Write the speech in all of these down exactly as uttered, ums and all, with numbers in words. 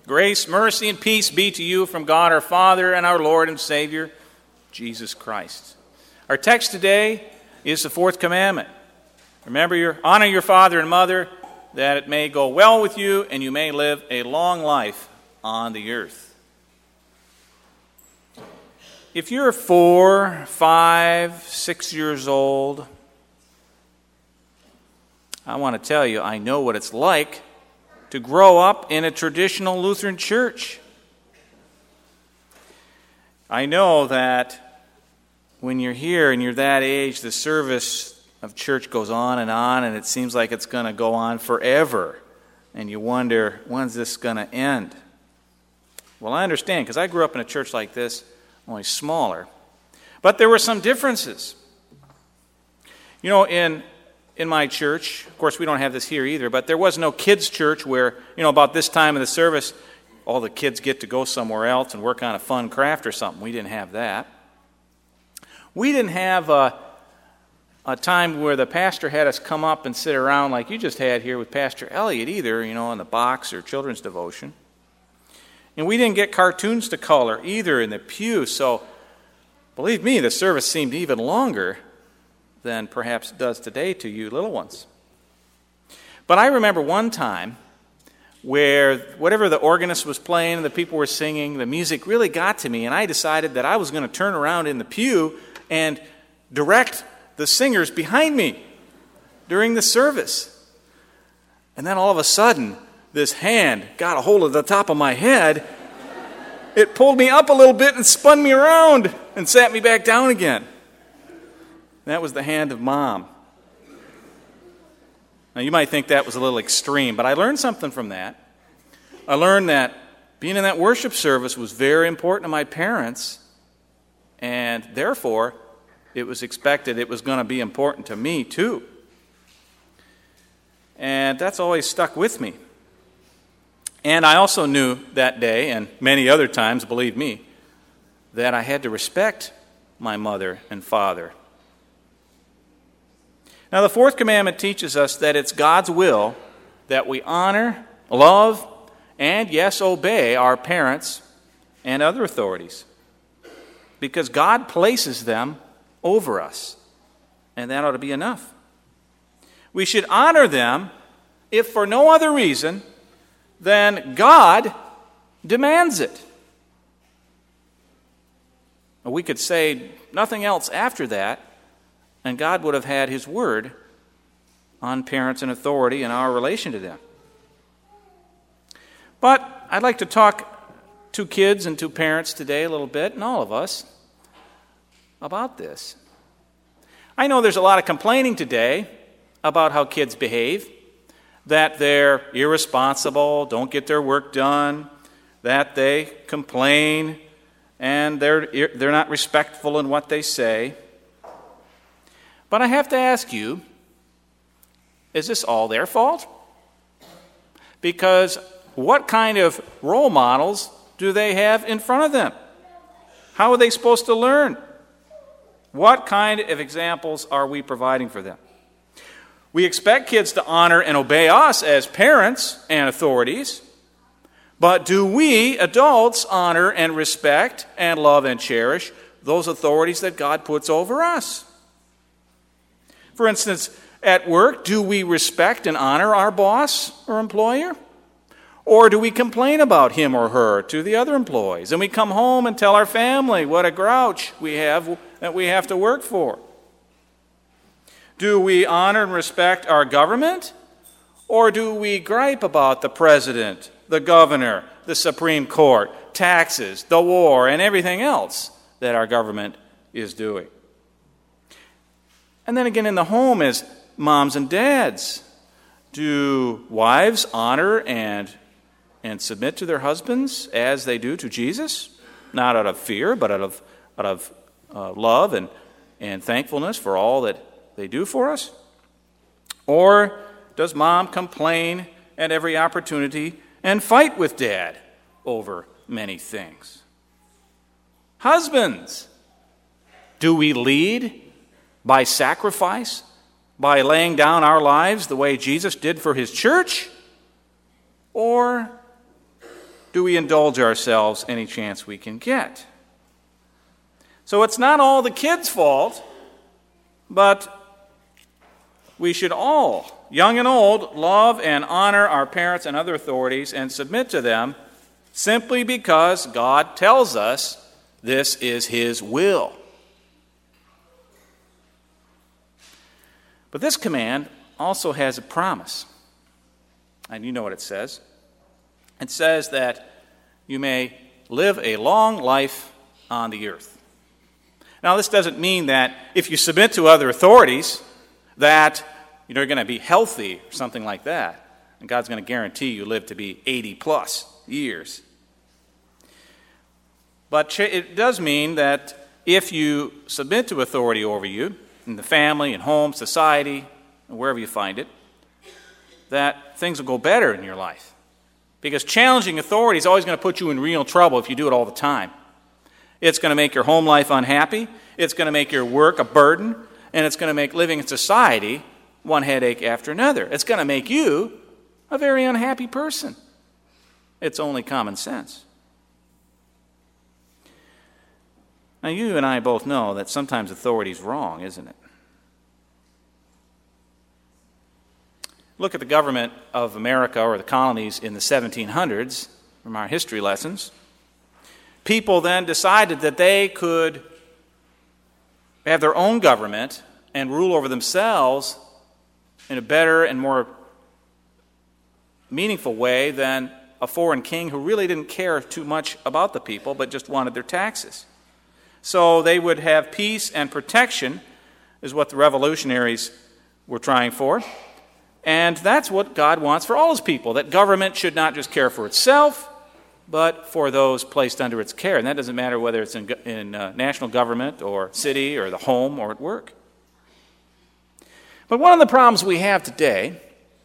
Grace, mercy, and peace be to you from God our Father and our Lord and Savior, Jesus Christ. Our text today is the fourth commandment. Remember, your, honor your father and mother, that it may go well with you and you may live a long life on the earth. If you're four, five, six years old, I want to tell you, I know what it's like to grow up in a traditional Lutheran church. I know that when you're here and you're that age, the service of church goes on and on, and it seems like it's going to go on forever. And you wonder, when's this going to end? Well, I understand, because I grew up in a church like this, only smaller. But there were some differences. You know, in in my church, of course we don't have this here either, but there was no kids' church where, you know, about this time of the service, all the kids get to go somewhere else and work on a fun craft or something. We didn't have that. We didn't have a, a time where the pastor had us come up and sit around like you just had here with Pastor Elliot either, you know, in the box or children's devotion. And we didn't get cartoons to color either in the pew, so believe me, the service seemed even longer than perhaps it does today to you little ones. But I remember one time where whatever the organist was playing and the people were singing, the music really got to me, and I decided that I was going to turn around in the pew and direct the singers behind me during the service. And then all of a sudden, this hand got a hold of the top of my head. It pulled me up a little bit and spun me around and sat me back down again. That was the hand of Mom. Now, you might think that was a little extreme, but I learned something from that. I learned that being in that worship service was very important to my parents, and therefore, it was expected it was going to be important to me, too. And that's always stuck with me. And I also knew that day, and many other times, believe me, that I had to respect my mother and father. Now, the fourth commandment teaches us that it's God's will that we honor, love, and, yes, obey our parents and other authorities, because God places them over us, and that ought to be enough. We should honor them if for no other reason than God demands it. We could say nothing else after that, and God would have had His word on parents and authority and our relation to them. But I'd like to talk to kids and to parents today a little bit, and all of us, about this. I know there's a lot of complaining today about how kids behave, that they're irresponsible, don't get their work done, that they complain, and they're they're not respectful in what they say. But I have to ask you, is this all their fault? Because what kind of role models do they have in front of them? How are they supposed to learn? What kind of examples are we providing for them? We expect kids to honor and obey us as parents and authorities, but do we, adults, honor and respect and love and cherish those authorities that God puts over us? For instance, at work, do we respect and honor our boss or employer? Or do we complain about him or her to the other employees? And we come home and tell our family what a grouch we have that we have to work for. Do we honor and respect our government? Or do we gripe about the president, the governor, the Supreme Court, taxes, the war, and everything else that our government is doing? And then again in the home as moms and dads, do wives honor and, and submit to their husbands as they do to Jesus? Not out of fear, but out of, out of uh, love and, and thankfulness for all that they do for us? Or does mom complain at every opportunity and fight with dad over many things? Husbands, do we lead by sacrifice, by laying down our lives the way Jesus did for his church? Or do we indulge ourselves any chance we can get? So it's not all the kids' fault, but we should all, young and old, love and honor our parents and other authorities and submit to them simply because God tells us this is His will. But this command also has a promise. And you know what it says. It says that you may live a long life on the earth. Now, this doesn't mean that if you submit to other authorities that you're going to be healthy or something like that, and God's going to guarantee you live to be eighty plus years. But it does mean that if you submit to authority over you, in the family, in home, society, wherever you find it, that things will go better in your life. Because challenging authority is always going to put you in real trouble if you do it all the time. It's going to make your home life unhappy, it's going to make your work a burden, and it's going to make living in society one headache after another. It's going to make you a very unhappy person. It's only common sense. Now, you and I both know that sometimes authority is wrong, isn't it? Look at the government of America or the colonies in the seventeen hundreds from our history lessons. People then decided that they could have their own government and rule over themselves in a better and more meaningful way than a foreign king who really didn't care too much about the people but just wanted their taxes. So they would have peace and protection, is what the revolutionaries were trying for. And that's what God wants for all His people, that government should not just care for itself, but for those placed under its care. And that doesn't matter whether it's in, in uh, national government or city or the home or at work. But one of the problems we have today,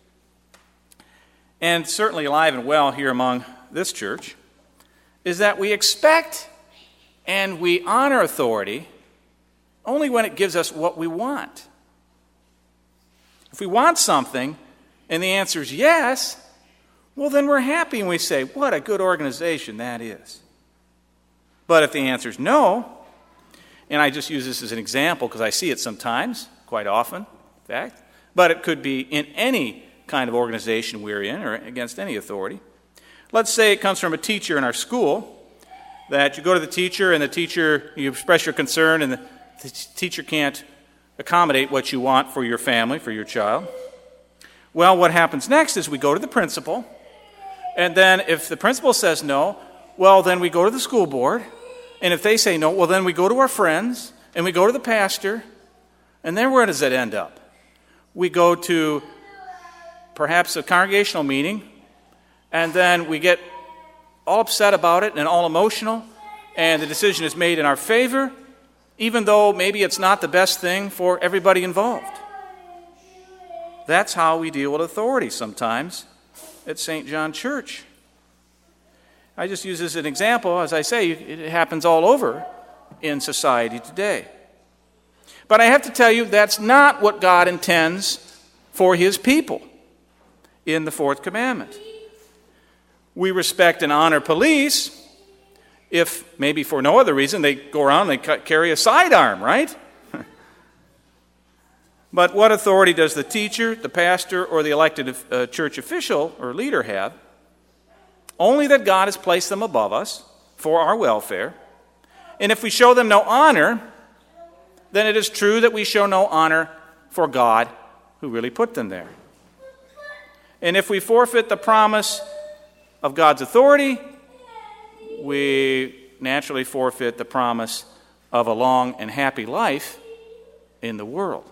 and certainly alive and well here among this church, is that we expect and we honor authority only when it gives us what we want. If we want something and the answer is yes, well, then we're happy and we say, what a good organization that is. But if the answer is no, and I just use this as an example because I see it sometimes, quite often, in fact, but it could be in any kind of organization we're in or against any authority. Let's say it comes from a teacher in our school, that you go to the teacher and the teacher, you express your concern and the, the teacher can't accommodate what you want for your family, for your child. Well, what happens next is we go to the principal, and then if the principal says no, well, then we go to the school board, and if they say no, well, then we go to our friends, and we go to the pastor, and then where does it end up? We go to perhaps a congregational meeting, and then we get all upset about it and all emotional, and the decision is made in our favor, even though maybe it's not the best thing for everybody involved. That's how we deal with authority sometimes at Saint John Church. I just use this as an example. As I say, it happens all over in society today. But I have to tell you, that's not what God intends for His people in the fourth commandment. We respect and honor police if, maybe for no other reason, they go around and they carry a sidearm, right? But what authority does the teacher, the pastor, or the elected uh, church official or leader have? Only that God has placed them above us for our welfare. And if we show them no honor, then it is true that we show no honor for God who really put them there. And if we forfeit the promise of God's authority, we naturally forfeit the promise of a long and happy life in the world.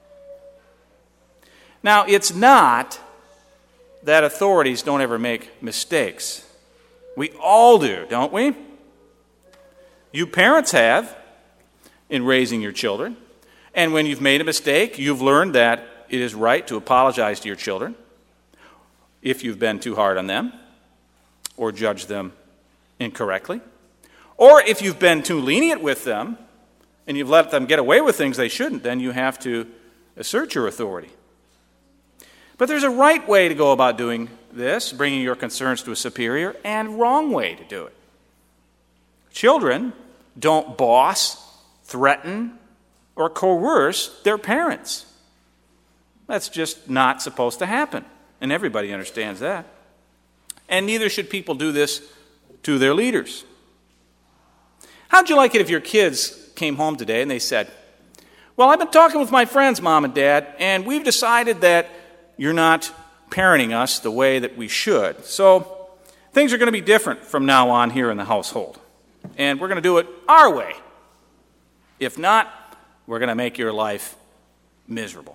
Now, it's not that authorities don't ever make mistakes. We all do, don't we? You parents have in raising your children. And when you've made a mistake, you've learned that it is right to apologize to your children if you've been too hard on them or judged them incorrectly. Or if you've been too lenient with them and you've let them get away with things they shouldn't, then you have to assert your authority. But there's a right way to go about doing this, bringing your concerns to a superior, and wrong way to do it. Children don't boss, threaten, or coerce their parents. That's just not supposed to happen, and everybody understands that. And neither should people do this to their leaders. How'd you like it if your kids came home today and they said, well, I've been talking with my friends, Mom and Dad, and we've decided that you're not parenting us the way that we should. So things are going to be different from now on here in the household. And we're going to do it our way. If not, we're going to make your life miserable.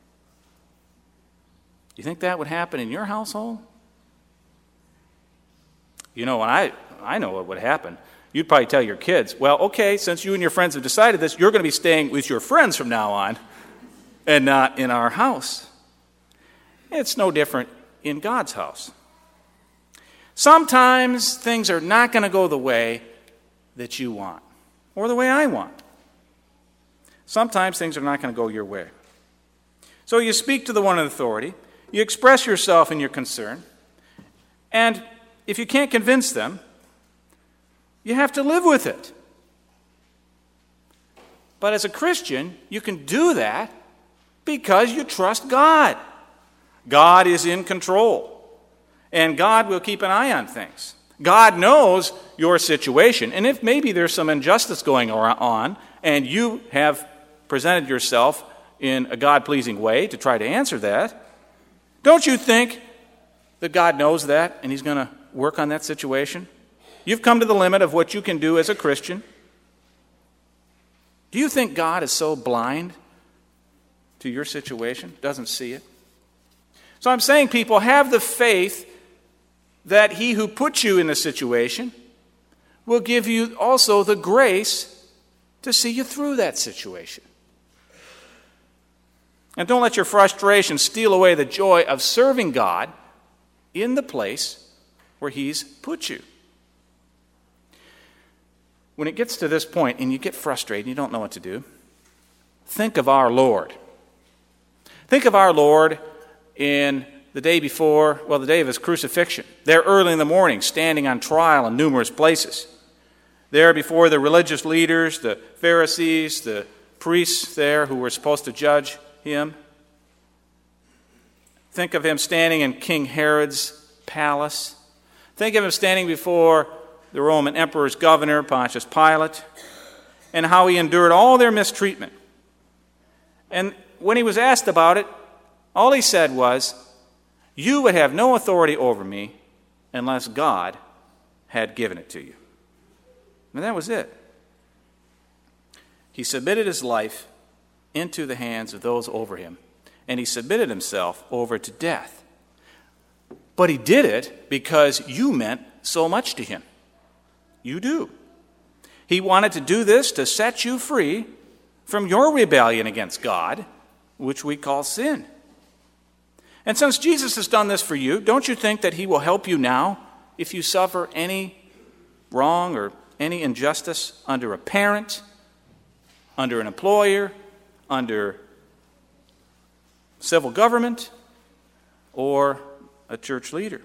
You think that would happen in your household? You know, I, I know what would happen. You'd probably tell your kids, well, okay, since you and your friends have decided this, you're going to be staying with your friends from now on and not in our house. It's no different in God's house. Sometimes things are not going to go the way that you want or the way I want. Sometimes things are not going to go your way. So you speak to the one in authority, you express yourself and your concern, and if you can't convince them, you have to live with it. But as a Christian, you can do that because you trust God. God is in control, and God will keep an eye on things. God knows your situation, and if maybe there's some injustice going on, and you have presented yourself in a God-pleasing way to try to answer that, don't you think that God knows that, and He's going to work on that situation? You've come to the limit of what you can do as a Christian. Do you think God is so blind to your situation, doesn't see it? So I'm saying, people, have the faith that He who puts you in a situation will give you also the grace to see you through that situation. And don't let your frustration steal away the joy of serving God in the place where He's put you. When it gets to this point and you get frustrated and you don't know what to do, think of our Lord. Think of our Lord in the day before, well, the day of His crucifixion. There early in the morning, standing on trial in numerous places. There before the religious leaders, the Pharisees, the priests there who were supposed to judge Him. Think of Him standing in King Herod's palace. Think of Him standing before the Roman emperor's governor, Pontius Pilate, and how He endured all their mistreatment. And when He was asked about it, all He said was, you would have no authority over me unless God had given it to you. And that was it. He submitted His life into the hands of those over Him, and He submitted Himself over to death. But He did it because you meant so much to Him. You do. He wanted to do this to set you free from your rebellion against God, which we call sin. And since Jesus has done this for you, don't you think that He will help you now if you suffer any wrong or any injustice under a parent, under an employer, under civil government, or a church leader?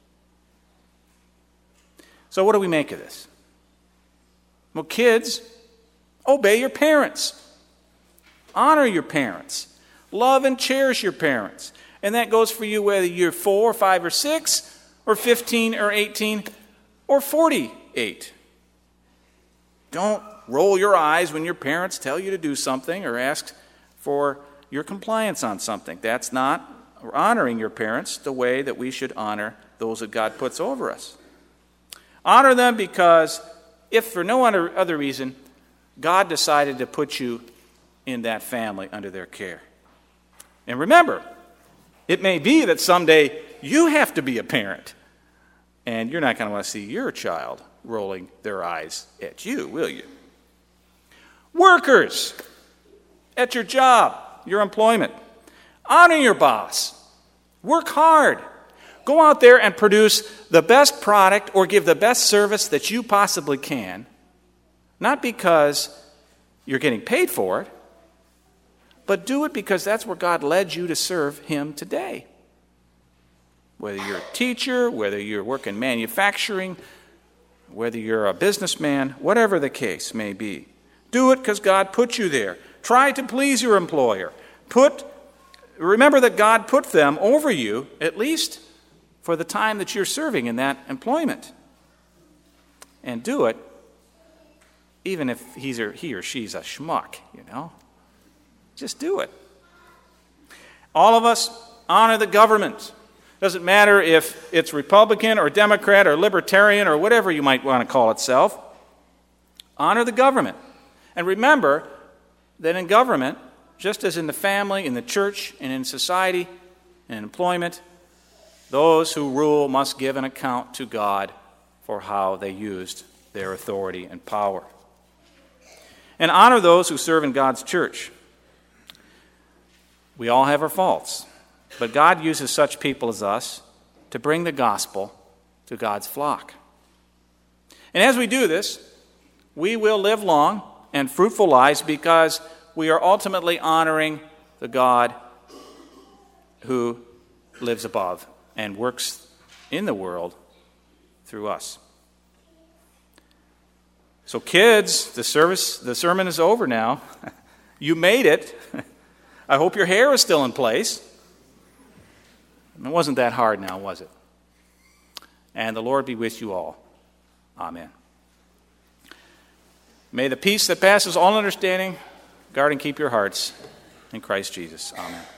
So what do we make of this? Well, kids, obey your parents. Honor your parents. Love and cherish your parents. And that goes for you whether you're four, five, or six, or fifteen, or eighteen, or forty-eight. Don't roll your eyes when your parents tell you to do something or ask for your compliance on something. That's not honoring your parents the way that we should honor those that God puts over us. Honor them because, if for no other reason, God decided to put you in that family under their care. And remember, it may be that someday you have to be a parent, and you're not going to want to see your child rolling their eyes at you, will you? Workers, at your job, your employment, honor your boss. Work hard. Go out there and produce the best product or give the best service that you possibly can, not because you're getting paid for it, but do it because that's where God led you to serve Him today. Whether you're a teacher, whether you're working manufacturing, whether you're a businessman, whatever the case may be. Do it because God put you there. Try to please your employer. Put, remember that God put them over you, at least for the time that you're serving in that employment. And do it even if he's or he or she's a schmuck, you know. Just do it. All of us honor the government. Doesn't matter if it's Republican or Democrat or Libertarian or whatever you might want to call itself. Honor the government. And remember that in government, just as in the family, in the church, and in society, and in employment, those who rule must give an account to God for how they used their authority and power. And honor those who serve in God's church. We all have our faults, but God uses such people as us to bring the gospel to God's flock. And as we do this, we will live long and fruitful lives because we are ultimately honoring the God who lives above and works in the world through us. So kids, the service, the sermon is over now. You made it. I hope your hair is still in place. It wasn't that hard now, was it? And the Lord be with you all. Amen. May the peace that passes all understanding guard and keep your hearts in Christ Jesus. Amen.